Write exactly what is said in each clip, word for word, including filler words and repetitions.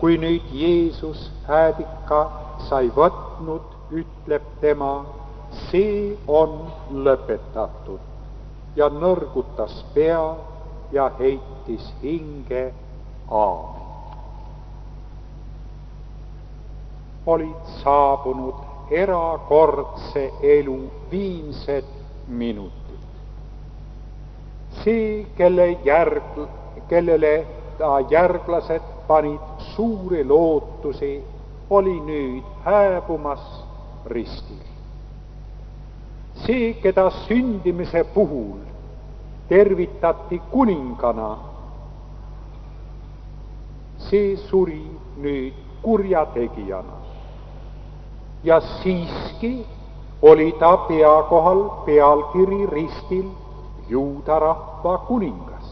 kui nüüd Jeesus häädika sai võtnud, ütleb tema, see on lõpetatud, ja nõrgutas pea ja heitis hinge. Aamen. Olid saabunud erakordse elu viimsed minutid. See, kelle järg, kellele ta järglased panid suuri lootusi, oli nüüd hääbumas ristil. See, keda sündimise puhul tervitati kuningana, see suri nüüd kurjategijana. Ja siiski oli ta pea kohal pealkiri ristil Juuda rahva kuningas.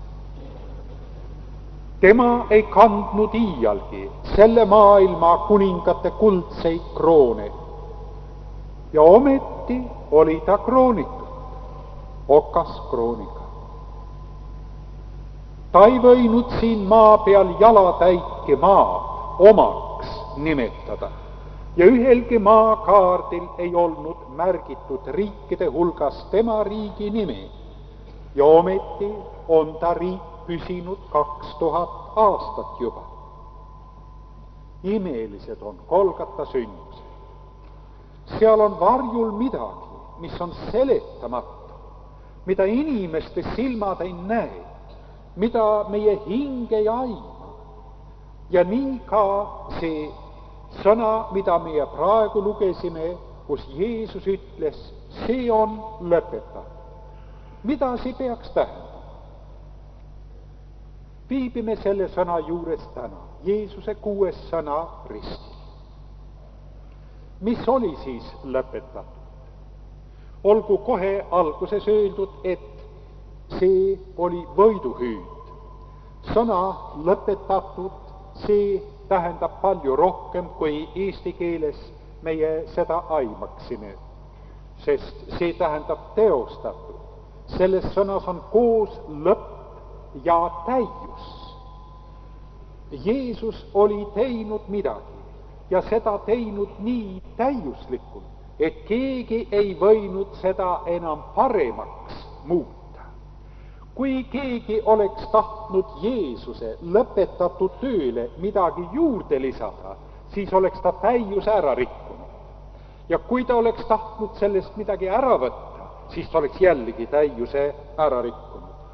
Tema ei kandnud iialgi selle maailma kuningate kuldseid kroone, ja ometi oli ta kroonitud okaskrooniga. Ta ei võinud siin maa peal jalatäiki maad omaks nimetada, ja ühelgi maakaardil ei olnud märgitud riikide hulgas tema riigi nime, ja ometi on ta riik püsinud kaks tuhat aastat juba. Imelised on Golgata sündmused. Seal on varjul midagi, mis on seletamatu, mida inimeste silmad ei näe, mida meie hing ei aima. Ja nii ka see sõna, mida meie praegu lugesime, kus Jeesus ütles, see on lõpetatud. Mida see peaks tähendama? Viibime selle sõna juures täna, Jeesuse kuues sõna ristil. Mis oli siis lõpetatud? Olgu kohe alguses öeldud, et see oli võiduhüüd. Sõna lõpetatud, see tähendab palju rohkem, kui eesti keeles meie seda aimaksime, sest see tähendab teostatud. Selles sõnas on koos lõpp ja täius. Jeesus oli teinud midagi ja seda teinud nii täiuslikult, et keegi ei võinud seda enam paremaks muuta. Kui keegi oleks tahtnud Jeesuse lõpetatud tööle midagi juurde lisada, siis oleks ta täiuse ära rikkunud. Ja kui ta oleks tahtnud sellest midagi ära võtta, siis ta oleks jällegi täiuse ära rikkunud.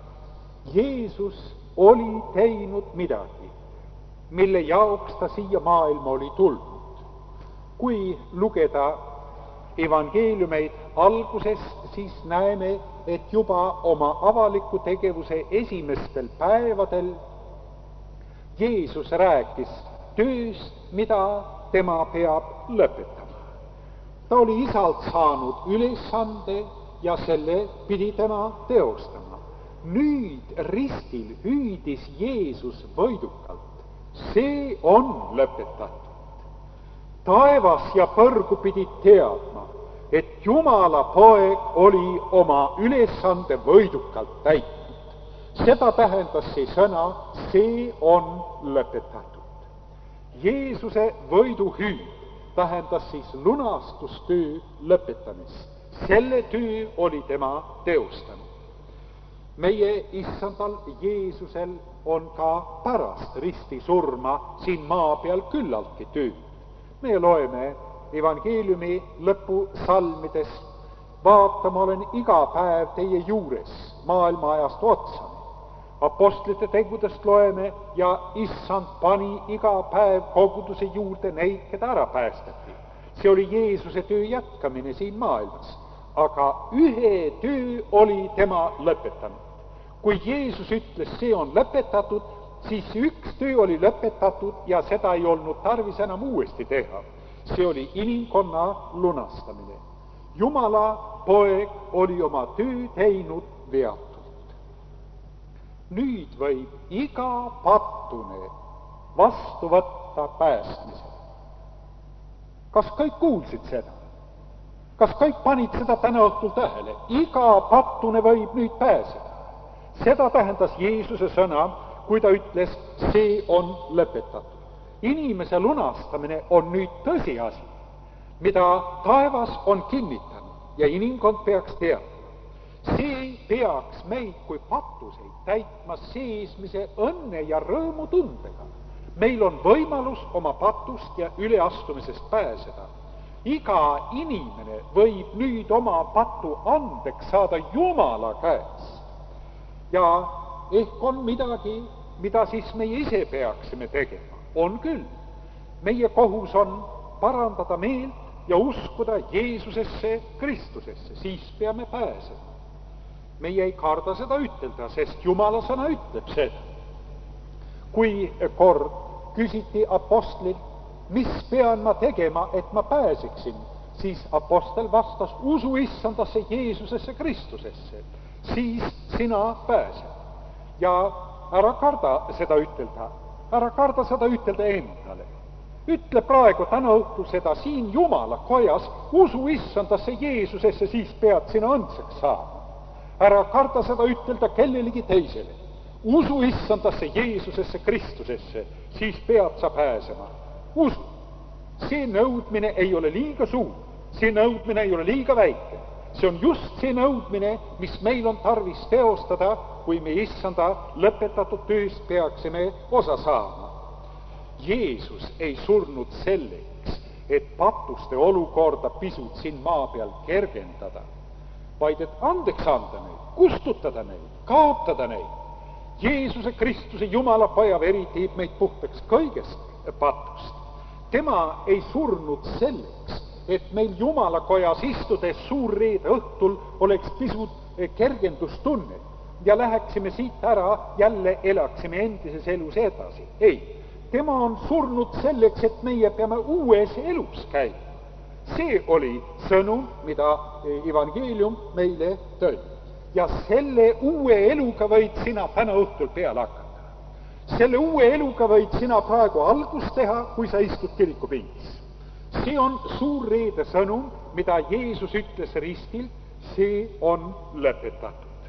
Jeesus oli teinud midagi, mille jaoks ta siia maailma oli tulnud. Kui lugeda evangeeliumeid algusest, siis näeme, et juba oma avaliku tegevuse esimestel päevadel Jeesus rääkis tööst, mida tema peab lõpetama. Ta oli isalt saanud ülesande ja selle pidi tema teostama. Nüüd ristil hüüdis Jeesus võidukalt, see on lõpetatud. Taevas ja põrgu pidid teadma, et Jumala poeg oli oma ülesande võidukalt täitnud. Seda tähendas see sõna, see on lõpetatud. Jeesuse võiduhüüd tähendas siis lunastustöö lõpetamist. Selle töö oli tema teostanud. Meie issandal Jeesusel on ka pärast risti surma siin maa peal küllaltki tööd. Me loeme evangeeliumi lõpusalmidest, vaata, ma olen iga päev teie juures maailma ajast otsani. Apostlite tegudest loeme, ja issand pani iga päev koguduse juurde neid, keda ära päästeti. See oli Jeesuse töö jätkamine siin maailmas. Aga ühe töö oli tema lõpetanud. Kui Jeesus ütles, see on lõpetatud, siis üks töö oli lõpetatud ja seda ei olnud tarvis enam uuesti teha. See oli inimkonna lunastamine. Jumala poeg oli oma töö teinud veatult. Nüüd võib iga pattune vastu võtta päästmisele. Kas kõik kuulsid seda? Kas kõik panid seda täna õhtul tähele? Iga pattune võib nüüd pääseda. Seda tähendas Jeesuse sõna, kui ta ütles, see on lõpetatud. inimese lunastamine on nüüd tõsiasi, mida taevas on kinnitanud ja inimkond peaks teadma. See peaks meid kui patuseid täitma seesmise õnne ja rõõmu tundega. Meil on võimalus oma patust ja üleastumisest pääseda. Iga inimene võib nüüd oma patu andeks saada Jumala käest. Ja ehk on midagi, mida siis meie ise peaksime tegema. On küll. Meie kohus on parandada meelt ja uskuda Jeesusesse, Kristusesse. Siis peame pääsema. Meie ei karda seda ütelda, sest Jumala sõna ütleb seda. Kui kord küsiti apostlilt, mis pean ma tegema, et ma pääseksin, siis apostel vastas, usu issandasse Jeesusesse, Kristusesse, siis sina pääsed. Ja ära karda seda ütelda, ära karda seda ütelda endale. Ütle praegu täna õhtul seda siin Jumala kojas, usu issandasse Jeesusesse, siis pead sina õndseks saama. Ära karda seda ütelda kellelegi teisele. Usu issandasse Jeesusesse, Kristusesse, siis pead sa pääsema. Usu. See nõudmine ei ole liiga suur, see nõudmine ei ole liiga väike. See on just see nõudmine, mis meil on tarvis teostada, kui me issanda lõpetatud tööst peaksime osa saama. Jeesus ei surnud selleks, et patuste olukorda pisut siin maa peal kergendada, vaid et andeks anda neid, kustutada neid, kaotada neid. Jeesuse Kristuse Jumala poja veri teeb meid puhtaks kõigest patust. Tema ei surnud selleks, et meil Jumala kojas istudes suurreede õhtul oleks pisut kergendustunne ja läheksime siit ära, jälle elaksime endises elus edasi. Ei, tema on surnud selleks, et meie peame uues elus käima. See oli sõnum, mida evangeelium meile tõi. Ja selle uue eluga võid sina täna õhtul peale hakata. Selle uue eluga võid sina praegu algust teha, kui sa istud kirikupingis. See on suur reede sõnum, mida Jeesus ütles ristil, see on lõpetatud.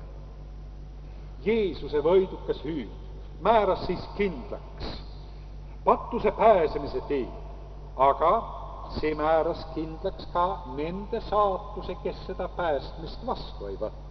Jeesuse võidukas hüüd määras siis kindlaks patuse pääsemise tee, aga see määras kindlaks ka nende saatuse, kes seda päästmist vastu ei võtta.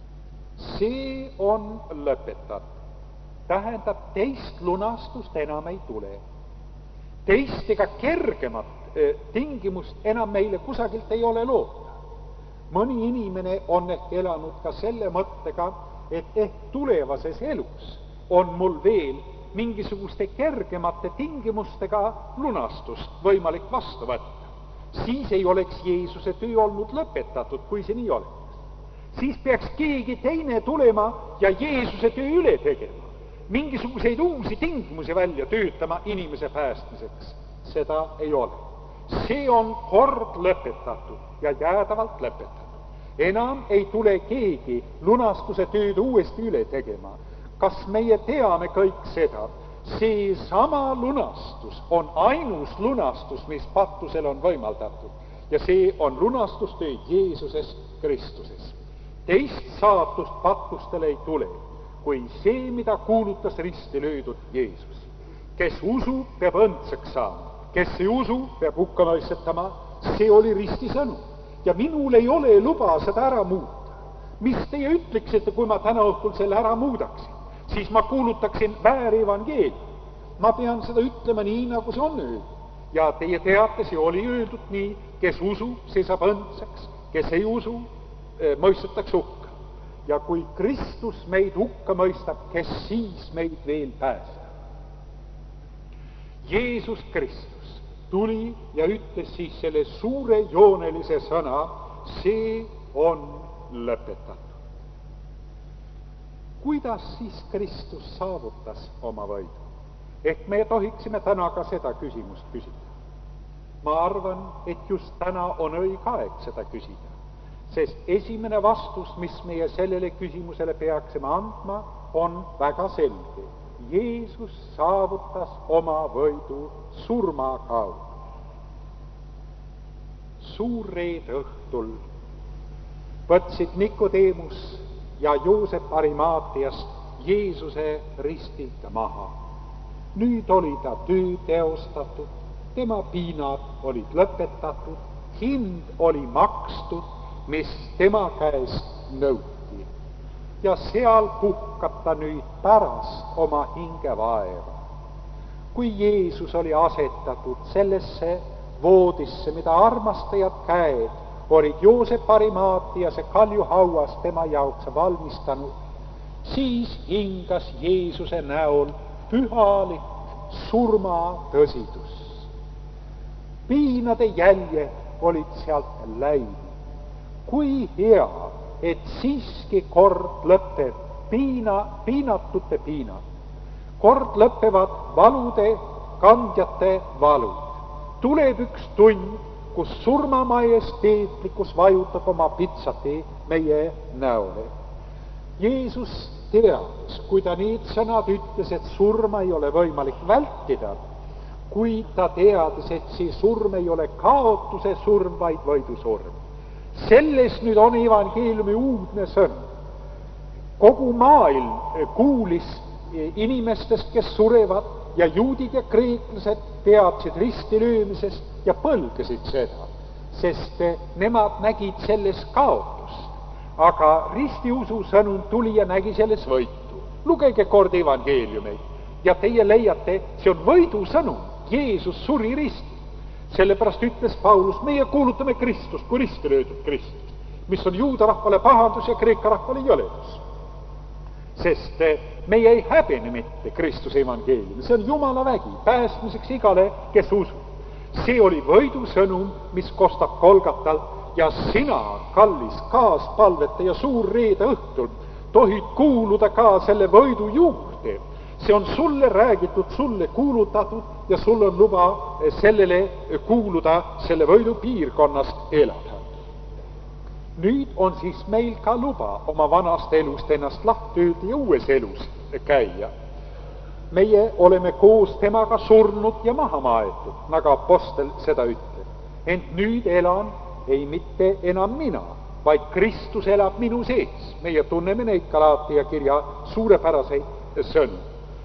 See on lõpetatud. Tähendab, teist lunastust enam ei tule. Teist ega kergemat eh, tingimust enam meile kusagilt ei ole loota. Mõni inimene on ehk elanud ka selle mõttega, et ehk tulevases elus on mul veel mingisuguste kergemate tingimustega lunastust võimalik vastu võtta. Siis ei oleks Jeesuse töö olnud lõpetatud, kui see nii oleks. Siis peaks keegi teine tulema ja Jeesuse töö üle tegema. Mingisuguseid uusi tingimusi välja töötama inimese päästmiseks. Seda ei ole. See on kord lõpetatud ja jäädavalt lõpetatud. Enam ei tule keegi lunastuse tööd uuesti üle tegema. Kas meie teame kõik seda? See sama lunastus on ainus lunastus, mis patusel on võimaldatud. Ja see on lunastustöö Jeesuses Kristuses. Teist saatust patustele ei tule, kui see, mida kuulutas risti löödud Jeesus. Kes usub, peab õndsaks saama. Kes ei usu, peab hukka mõistetama. See oli risti sõnum. Ja minul ei ole luba seda ära muuta. Mis teie ütleksite, kui ma täna õhtul selle ära muudaksin? Siis ma kuulutaksin väärevangeeliumi. Ma pean seda ütlema nii, nagu see on öeldud. Ja teie teate, see oli öeldud nii, kes usub, see saab õndsaks. Kes ei usu, mõistetakse hukka. Ja kui Kristus meid hukka mõistab, kes siis meid veel päästab? Jeesus Kristus tuli ja ütles siis selle suure joonelise sõna, see on lõpetatud. Kuidas siis Kristus saavutas oma võidu? Ehk me tohiksime täna ka seda küsimust küsida. Ma arvan, et just täna on õige aeg seda küsida. Sest esimene vastus, mis meie sellele küsimusele peaksime andma, on väga selge. Jeesus saavutas oma võidu surma kaudu. Suurreede õhtul võtsid Nikodemus ja Joosep Arimaatiast Jeesuse ristilt maha. nüüd oli ta töö teostatud, tema piinad olid lõpetatud, hind oli makstud, mis tema käest nõuti. Ja seal puhkab ta nüüd pärast oma hingevaeva. Kui Jeesus oli asetatud sellesse voodisse, mida armastajad käed olid Joosep Arimaatiase kaljuhauas tema jaoks valmistanud, siis hingas Jeesuse näol pühalik surma tõsidus. Piinade jäljed olid sealt läinud. Kui hea, et siiski kord lõpeb piina, piinatute piinad. Kord lõpevad valude kandjate valud. Tuleb üks tund, kus surma majesteetlikkus vajutab oma pitsati meie näole. Jeesus teadis, kui ta need sõnad ütles, et surma ei ole võimalik vältida, kui ta teadis, et see surm ei ole kaotuse surm, vaid võidusurm. Selles nüüd on evangeeliumi uudne sõnum. Kogu maailm kuulis inimestest, kes surevad, ja juudid ja kreeklased teadsid ristilöömisest ja põlgasid seda, sest nemad nägid selles kaotust. Aga ristiusu sõnum tuli ja nägi selles võitu. Lugege kord evangeeliumeid ja teie leiate, see on võidu sõnum. Jeesus suri ristil. Sellepärast ütles Paulus, meie kuulutame Kristust kui ristilöödud Kristust, mis on juuda rahvale pahandus ja kreeka rahvale jõledus. Sest meie ei häbene mitte Kristuse evangeeliumi, see on Jumala vägi, päästmiseks igale, kes usub. See oli võidusõnum, mis kostab Golgatalt ja sina, kallis kaaspalvete ja suurreede õhtul, tohid kuuluda ka selle võidu juurde. See on sulle räägitud, sulle kuulutatud ja sul on luba sellele kuuluda, selle võidu piirkonnas elada. Nüüd on siis meil ka luba oma vanast elust ennast lahti öelda ja uues elus käia. Meie oleme koos temaga surnud ja maha maetud, nagu apostel seda ütleb. Ent nüüd elan ei mitte enam mina, vaid Kristus elab minu sees. Meie tunneme neid Galaatia kirja suurepäraseid sõnu.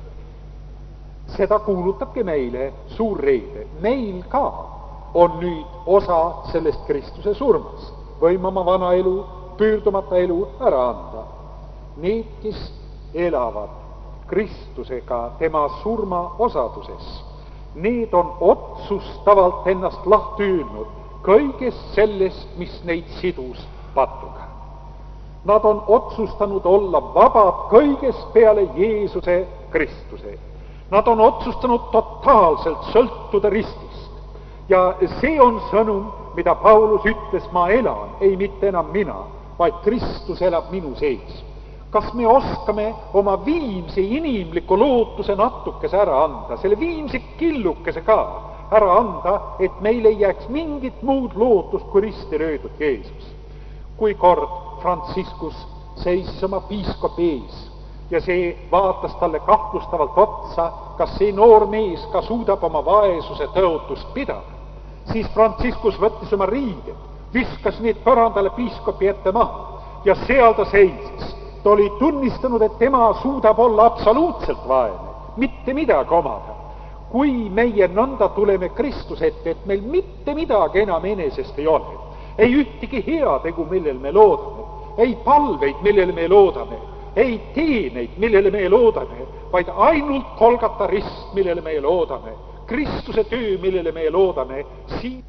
Seda kuulutabki meile suurreede. Meil ka on nüüd osa sellest Kristuse surmast. Võime oma vana elu, pöördumata elu ära anda. Need, kes elavad Kristusega tema surma osaduses, need on otsustavalt ennast lahti öelnud kõigest sellest, mis neid sidus patuga. Nad on otsustanud olla vabad kõigest peale Jeesuse Kristuse. Nad on otsustanud totaalselt sõltuda ristist. Ja see on sõnum, mida Paulus ütles, ma elan, ei mitte enam mina, vaid Kristus elab minu sees. Kas me oskame oma viimse inimliku lootuse natukese ära anda, selle viimse killukese ka ära anda, et meil ei jääks mingit muud lootust kui risti löödud Jeesus. Kui kord Franciscus seisis oma piiskopi ees ja see vaatas talle kahtlustavalt otsa, kas see noor mees ka suudab oma vaesuse tõotust pidada, siis Franciscus võttis oma riided, viskas need põrandale piiskopi ette maha ja seal ta seisis. Ta oli tunnistanud, et tema suudab olla absoluutselt vaene, mitte midagi omada. Kui meie nõnda tuleme Kristuse ette, et meil mitte midagi enam enesest ei ole, ei ühtegi heategu, millele me loodame, ei palveid, millele me loodame, ei teeneid, millele me loodame, vaid ainult Golgata rist, millele me loodame, Kristuse töö, millele me loodame, siin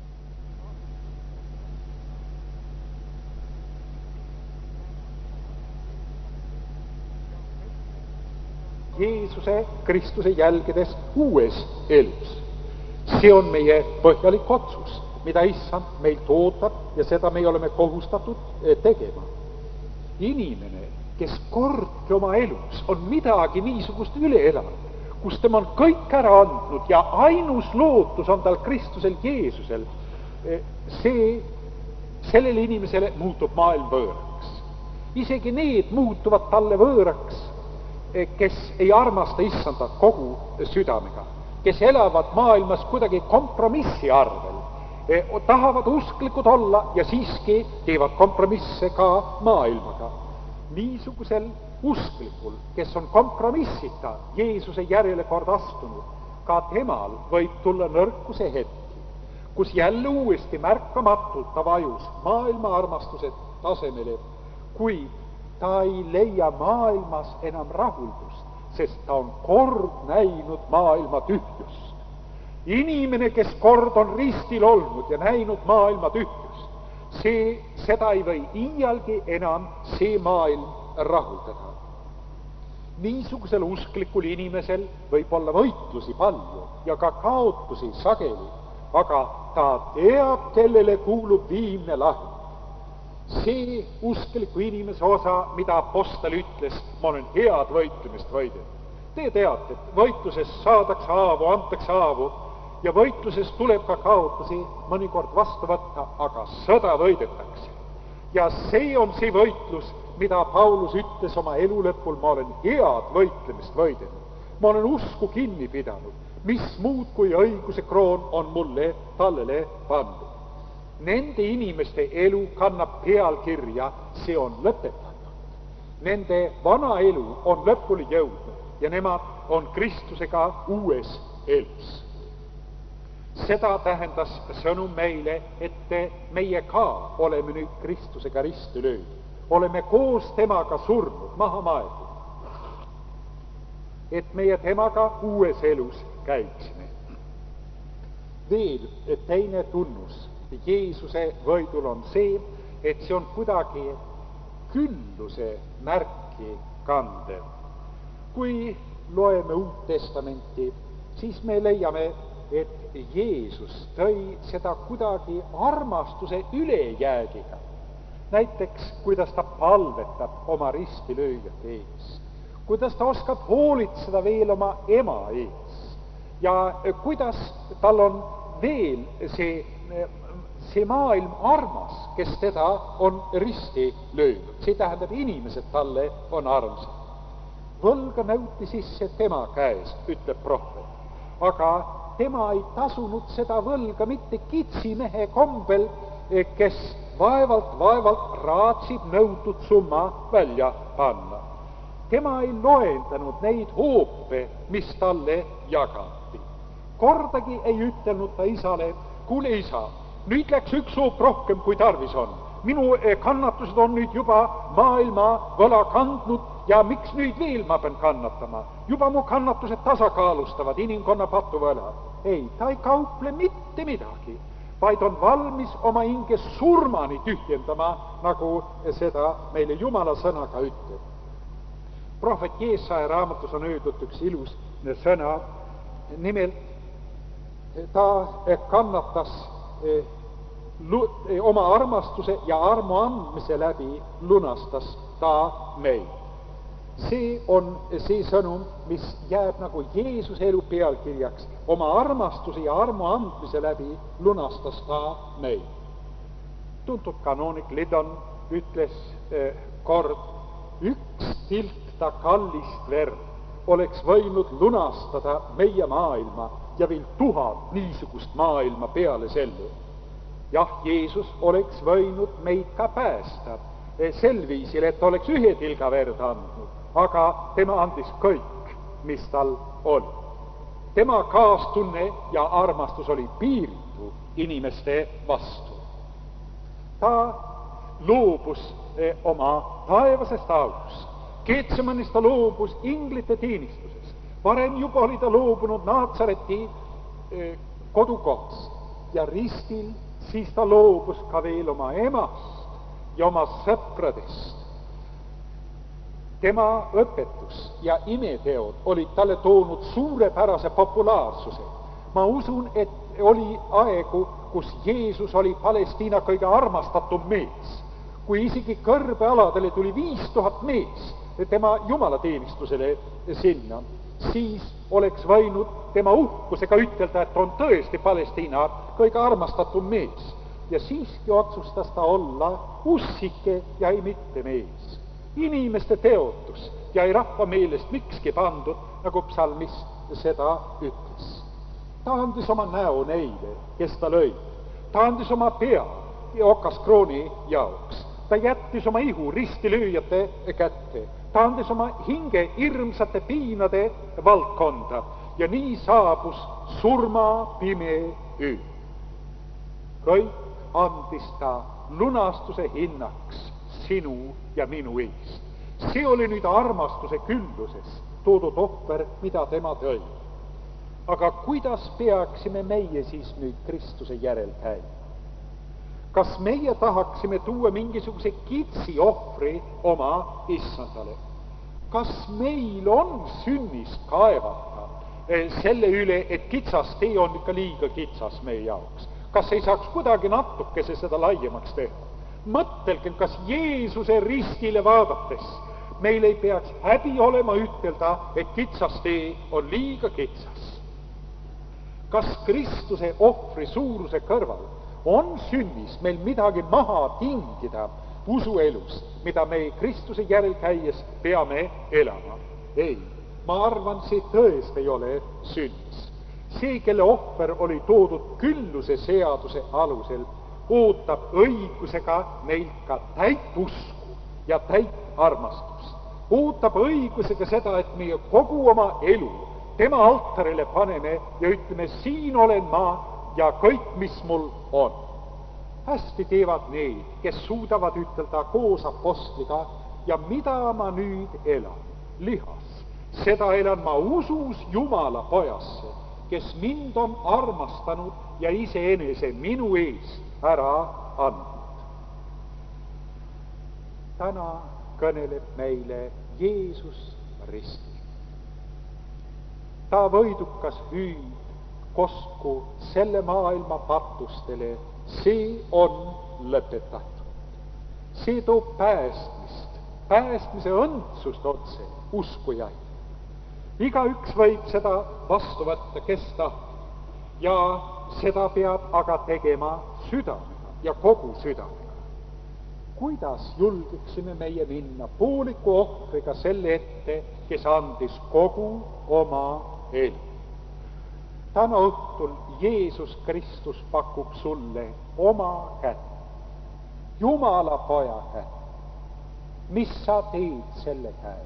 Jeesuse Kristuse jälgedes uues elus. See on meie põhjalik otsus, mida issand meilt ootab ja seda me oleme kohustatud tegema. Inimene, kes kordki oma elus on midagi niisugust üle elanud, kus tema on kõik ära andnud ja ainus lootus on tal Kristusel Jeesusel, see, sellele inimesele muutub maailm võõraks. Isegi need muutuvad talle võõraks, kes ei armasta issanda kogu südamega, kes elavad maailmas kuidagi kompromissi arvel, tahavad usklikud olla ja siiski teevad kompromisse ka maailmaga. Niisugusel usklikul, kes on kompromissita Jeesuse järele kord astunud, ka temal võib tulla nõrkuse hetki, kus jälle uuesti märkamatult ta vajus maailma armastuse tasemele, kuid ta ei leia maailmas enam rahuldust, sest ta on kord näinud maailma tühjust. Inimene, kes kord on ristil olnud ja näinud maailma tühjust, see, seda ei või iialgi enam see maailm rahuldada. Niisugusel usklikul inimesel võib olla võitlusi palju ja ka kaotusi sageli, aga ta teab, kellele kuulub viimne lahing. See uskliku inimese osa, mida apostel ütles, ma olen head võitlemist võidelnud. Te teate, et võitluses saadakse haavu, antakse haavu ja võitluses tuleb ka kaotusi mõnikord vastu võtta, aga sõda võidetakse. Ja see on see võitlus, mida Paulus ütles oma elu lõpul, ma olen head võitlemist võidelnud. Ma olen usku kinni pidanud, mis muud kui õiguse kroon on mulle tallele pandud. Nende inimeste elu kannab pealkirja, see on lõpetatud. Nende vana elu on lõpuni jõudnud ja nemad on Kristusega uues elus. Seda tähendas sõnum meile, et meie ka oleme nüüd Kristusega risti löödud. Oleme koos temaga surnud, maha maetud. Et meie temaga uues elus käiksime. Veel teine tunnus Jeesuse võidul on see, et see on kuidagi külluse märki kandev. Kui loeme Uut Testamenti, siis me leiame, et Jeesus tõi seda kuidagi armastuse ülejäägiga. Näiteks, kuidas ta palvetab oma ristilööjate ees, kuidas ta oskab hoolitseda veel oma ema ees ja kuidas tal on veel see, see maailm armas, kes teda on risti löönud. See tähendab, inimesed talle on armsad. Võlga nõuti sisse tema käes, ütleb prohvet, aga tema ei tasunud seda võlga mitte kitsimehe kombel, kes vaevalt, vaevalt raatsib nõutud summa välja panna. Tema ei loendanud neid hoope, mis talle jagati. Kordagi ei ütelnud ta isale, kuule isa, nüüd läks üks hoop rohkem, kui tarvis on. Minu kannatused on nüüd juba maailma võla kandnud ja miks nüüd veel ma pean kannatama? Juba mu kannatused tasakaalustavad inimkonna patuvõla. Ei, ta ei kauple mitte midagi, vaid on valmis oma hinge surmani tühjendama, nagu seda meile Jumala sõnaga ütleb. Prohvet Jeesaja raamatus on öeldud üks ilus sõna, nimelt ta kannatas oma armastuse ja armu andmise läbi lunastas ta meid. See on see sõnum, mis jääb nagu Jeesuse elu pealkirjaks. Oma armastuse ja armu andmise läbi lunastas ta meid. Tuntud kanoonik Lidon ütles eh, kord, üks tilk ta kallist verd oleks võinud lunastada meie maailma ja veel tuhat niisugust maailma peale selle. Jah, Jeesus oleks võinud meid ka päästa sel viisil, et oleks ühe tilga verd andnud, aga tema andis kõik, mis tal oli. Tema kaastunne ja armastus oli piiritu inimeste vastu. Ta loobus oma taevasest aust. Keetsemanis ta loobus inglite teenistusest. Varem juba oli ta loobunud Naatsareti kodukohast ja ristil siis ta loobus ka veel oma emast ja oma sõpradest. Tema õpetus ja imeteod olid talle toonud suurepärase populaarsuse. Ma usun, et oli aegu, kus Jeesus oli Palestiina kõige armastatum mees. Kui isegi kõrbealadele tuli viis tuhat mees tema jumalateenistusele sinna, siis oleks võinud tema uhkusega ütelda, et on tõesti Palestiina kõige armastatum mees. Ja siiski otsustas ta olla ussike ja ei mitte mees. Inimeste teotus ja ei rahva meelest mikski pandud, nagu psalmist seda ütles. Ta andis oma näo neile, kes ta lõi. Ta andis oma pea okaskrooni jaoks. Ta jättis oma ihu ristilööjate kätte. ta andis oma hinge hirmsate piinade valdkonda ja nii saabus surma pime öö. kõik andis ta lunastuse hinnaks sinu ja minu eest. see oli nüüd armastuse külluses toodud ohver, mida tema tõi. aga kuidas peaksime meie siis nüüd Kristuse järel käima? kas meie tahaksime tuua mingisuguse kitsi ohvri oma issandale? kas meil on sünnist kaevata selle üle, et kitsas tee on ikka liiga kitsas meie jaoks? kas ei saaks kuidagi natukese seda laiemaks teha? mõtelge, kas Jeesuse ristile vaadates meil ei peaks häbi olema ütelda, et kitsas tee on liiga kitsas. kas Kristuse ohvri suuruse kõrval on sünnis meil midagi maha tingida usuelust, mida me Kristuse järel käies peame elama? ei, ma arvan, see tõesti ei ole sünnis. see, kelle ohver oli toodud külluse seaduse alusel, ootab õigusega meilt ka täit usku ja täit armastust. ootab õigusega seda, et meie kogu oma elu tema altarile paneme ja ütleme, siin olen ma ja kõik, mis mul on. hästi teevad need, kes suudavad ütelda koos apostliga, ja mida ma nüüd elan lihas, seda elan ma usus Jumala pojasse, kes mind on armastanud ja iseenese minu eest ära andnud. täna kõneleb meile Jeesus ristil. ta võidukas hüüd kostku selle maailma patustele, see on lõpetatud. see toob päästmist, päästmise õndsust otse uskujaid. igaüks võib seda vastu võtta, kes tahab, ja seda peab aga tegema südamega ja kogu südamega. kuidas julgeksime meie minna pooliku ohvriga selle ette, kes andis kogu oma elu? täna õhtul Jeesus Kristus pakub sulle oma kätt, Jumala poja kätt. mis sa teed selle käe?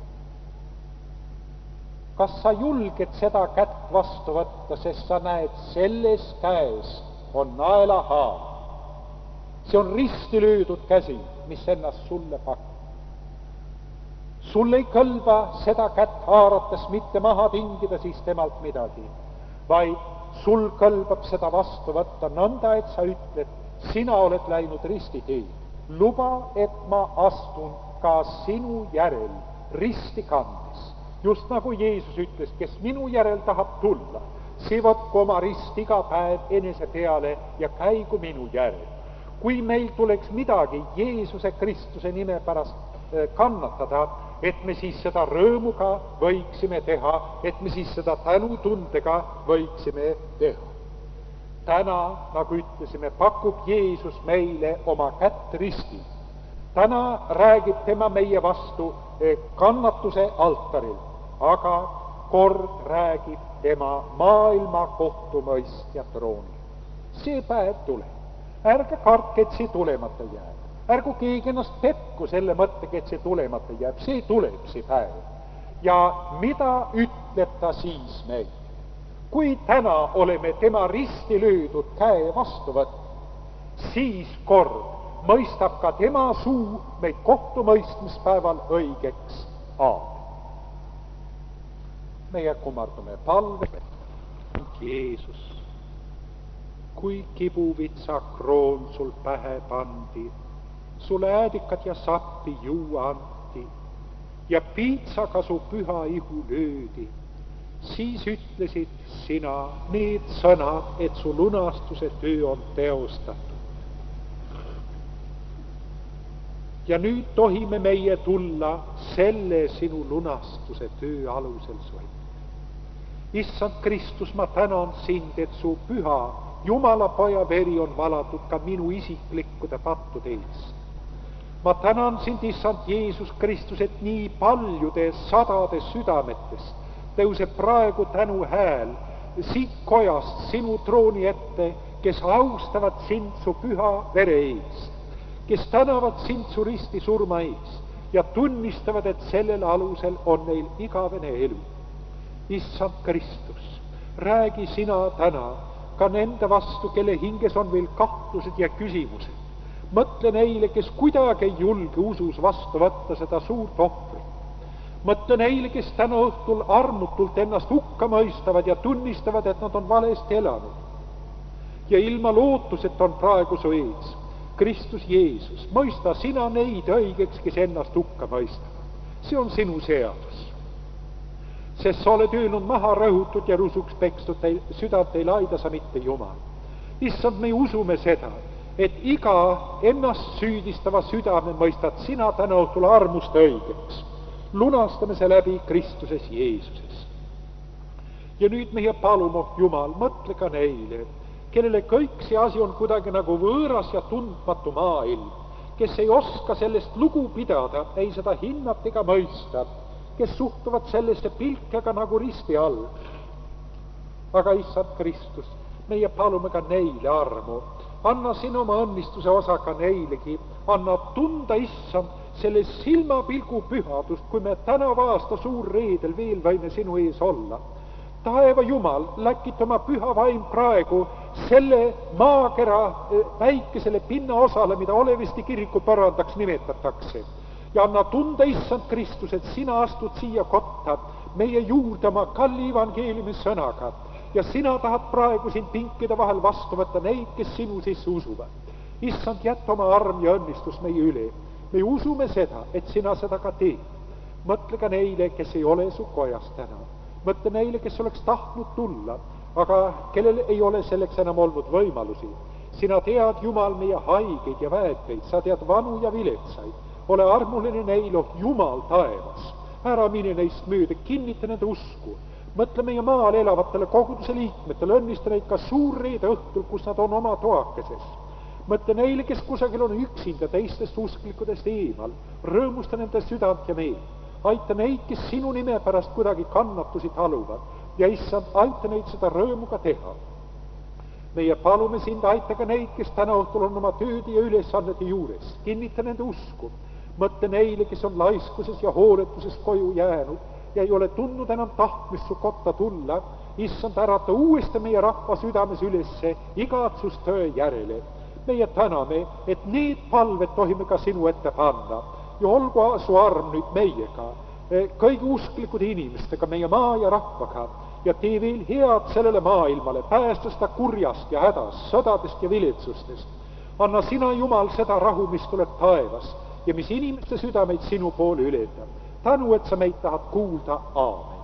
kas sa julged seda kätt vastu võtta, sest sa näed, selles käes on naelahaav. see on risti löödud käsi, mis ennast sulle pakub. sul ei kõlba seda kätt haarates mitte maha tingida siis temalt midagi, vaid sul kõlbab seda vastu võtta nõnda, et sa ütled, sina oled läinud ristiteed. luba, et ma astun ka sinu järel risti kandes. just nagu Jeesus ütles, kes minu järel tahab tulla, see võtku oma rist iga päev enese peale ja käigu minu järel. kui meil tuleks midagi Jeesuse Kristuse nime pärast kannatada, et me siis seda rõõmuga võiksime teha, et me siis seda tänutundega võiksime teha. täna, nagu ütlesime, pakub Jeesus meile oma kätt ristil. täna räägib tema meie vastu kannatuse altaril, aga kord räägib tema maailma kohtumõistja troonil. see päev tuleb. ärge kartke, et see tulemata jääb. ärgu keegi ennast pekku selle mõttega, et see tulemata jääb. see tuleb, see päev. ja mida ütleb ta siis meile? kui täna oleme tema risti löödud käe vastu võtnud, siis kord mõistab ka tema suu meid kohtumõistmispäeval õigeks aamen. meie kummardume palve. Jeesus, kui kibuvitsa kroon sul pähe pandi, sulle äädikat ja sappi juua anti ja piitsaga su püha ihu löödi, siis ütlesid sina need sõnad, et su lunastuse töö on teostatud. ja nüüd tohime meie tulla selle sinu lunastuse töö alusel su ette. issand Kristus, ma tänan sind, et su püha Jumala poja veri on valatud ka minu isiklikkude pattude eest. ma tänan sind, issand Jeesus Kristus, et nii paljude sadade südametest tõuseb praegu tänu hääl siit kojast sinu trooni ette, kes austavad sind su püha vere eest, kes tänavad sind su risti surma eest ja tunnistavad, et sellel alusel on neil igavene elu. Issand Kristus, räägi sina täna ka nende vastu, kelle hinges on veel kahtlused ja küsimused. Mõtle neile, kes kuidagi ei julge usus vastu võtta seda suurt ohvrit. Mõtle neile, kes täna õhtul armutult ennast hukka mõistavad ja tunnistavad, et nad on valesti elanud. Ja ilma lootuset on praegu su ees. Kristus Jeesus, mõista sina neid õigeks, kes ennast hukka mõistavad. See on sinu seadus. Sest sa oled öelnud maha rõhutud ja rusuks pekstud teil, südant ei laida sa mitte Jumal. Issand, me usume seda, et iga ennast süüdistava südame mõistad sina täna õhtul armust õigeks. Lunastame see läbi Kristuses Jeesuses. Ja nüüd meie palume, Jumal, mõtle ka neile, kellele kõik see asi on kuidagi nagu võõras ja tundmatu maailm, kes ei oska sellest lugu pidada, ei seda hinnata ega mõista, kes suhtuvad sellesse pilkega nagu risti all. Aga Issand Kristus, meie palume ka neile armu. Anna sinu oma õnnistuse osa ka neilegi. Anna tunda, Issand, selle silmapilgu pühadust, kui me tänava aasta suur reedel veel võime sinu ees olla. Taeva Jumal, läkit oma püha vaim praegu selle maakera väikesele pinnaosale, mida Oleviste kiriku pärandaks nimetatakse. Ja anna tunda, Issand Kristus, et sina astud siia kotta meie juurde oma kalli evangeeliumi sõnaga ja sina tahad praegu siin pinkide vahel vastu võtta neid, kes sinu sisse usuvad. Issand, jätta oma arm ja õnnistus meie üle. Me usume seda, et sina seda ka teed. Mõtle ka neile, kes ei ole su kojas täna. Mõtle neile, kes oleks tahtnud tulla, aga kellel ei ole selleks enam olnud võimalusi. Sina tead, Jumal, meie haigeid ja väeteid, sa tead vanu ja viletsaid. Ole armuline neil, oh Jumal taevas. Ära mine neist mööda, kinnita nende usku. Mõtle meie maal elavatele koguduse liikmetele, õnnista neid ka suurreede õhtul, kus nad on oma toakeses. Mõtle neile, kes kusagil on üksinda teistest usklikudest eemal. Rõõmusta nende südant ja meelt. Aita neid, kes sinu nime pärast kuidagi kannatusi taluvad. Ja Issand, aita neid seda rõõmuga teha. Meie palume sind, aita ka neid, kes täna õhtul on oma tööd ja ülesannete juures. Kinnita nende usku. Mõtle neile, kes on laiskuses ja hooletuses koju jäänud ja ei ole tundnud enam tahtmist su kotta tulla. Issand, ärata uuesti meie rahva südames ülesse igatsustöö järele. Meie täname, et need palved tohime ka sinu ette panna. Ja olgu su arm nüüd meiega, kõigi usklikud inimestega, meie maa ja rahvaga, ja tee veel head sellele maailmale, päästa seda kurjast ja hädast, sõdadest ja viletsustest. Anna sina, Jumal, seda rahu, mis tuleb taevas ja mis inimeste südameid sinu poole ületab. Tänu, et sa meid tahad kuulda. Aamen.